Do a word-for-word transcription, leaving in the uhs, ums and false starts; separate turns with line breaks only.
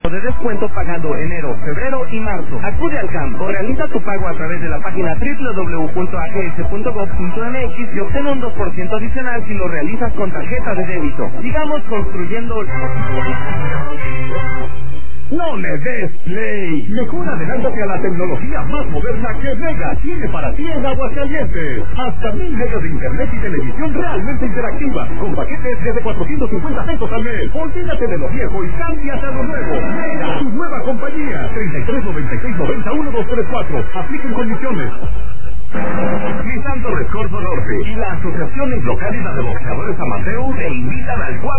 de descuento pagando enero, febrero y marzo. Acude al C A M o realiza tu pago a través de la página doble u doble u doble u punto a g s punto gov punto m x y obtén un dos por ciento adicional si lo realizas con tarjeta de débito. Sigamos construyendo...
¡No le des play! Mejor adelántate a la tecnología más moderna que Mega tiene para ti en Aguascalientes. Hasta mil megas de internet y televisión realmente interactiva, con paquetes desde cuatrocientos cincuenta pesos al mes. Olvídate de lo viejo y cámbiate a lo nuevo. Mega, tu nueva compañía. treinta y tres noventa y seis noventa uno dos tres cuatro. Apliquen condiciones. Nissan Torres Corso Norte y la Asociación Localidad de Boxeadores Amateur te invitan al cuarto